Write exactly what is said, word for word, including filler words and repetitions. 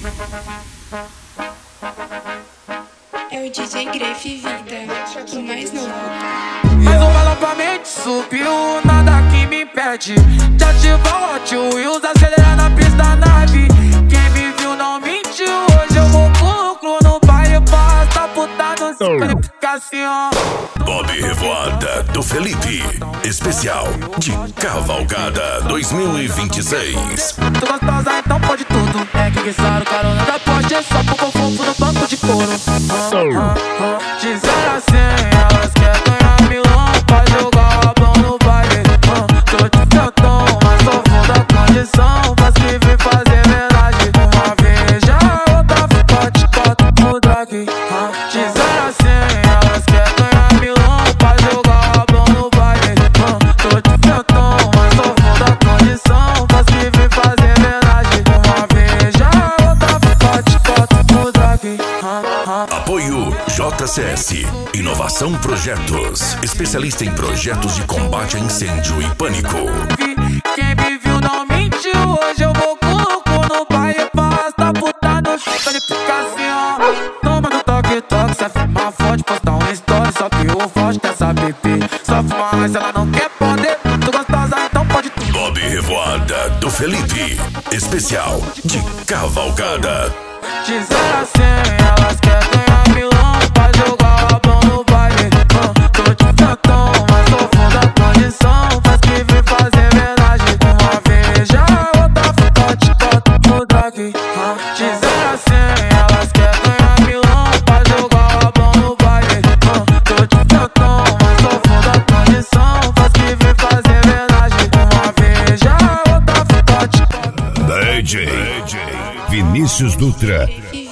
É o D J Grefe Vida, o mais novo. Mais um balão pra mente, subiu, nada que me impede de ativar o Hot Wheels, acelerar na pista da nave. Quem me viu não mentiu, hoje eu vou com lucro no baile, passa puta no simplificação. Bob Revoada do Felipe, especial de Cavalgada dois mil e vinte e seis. Tu gostosa, então pode tudo. É que guiçaram carona da Porsche só pro conforto no banco de couro. ah, ah, ah. De zero a cem, elas querem ganhar milão pra jogar o rabão no baile. ah, Tô de feltão, mas sou fundo da condição, mas que vem fazer homenagem. Uma vez já, outra ficote, bota pro drag. ah, De zero a cem, elas querem ganhar milão pra jogar o rabão no baile. ah, Tô de feltão, mas sou fundo da condição, mas que vem fazer homenagem. Uma vez já, outra ficote, bota pro drag. ah, ah. Apoio J C S, Inovação Projetos, especialista em projetos de combate a incêndio e pânico. Quem me viu não mentiu, hoje eu vou com lucro no baile, passa puta no simplificação. Toma do toque toque, cê filma forte, postar um story, só que o forte dessa bebê só fuma mais, ela não quer poder. Tu gostosa, então pode tudo. Bob Revoada do Felipe, especial de Cavalgada. De zero a cem, elas querem ganhar milão pra jogar o rabão no baile. ah, Tô de feltão, mas sou fundo da condição, faz que vem fazer homenagem. Uma vez já, outra ficote, bota pro drag. ah, De zero a cem, elas querem ganhar milão pra jogar o rabão no baile. ah, Tô de feltão, mas sou fundo da condição, faz que vem fazer homenagem. Uma vez já, outra ficote. D J Vinícius Dutra.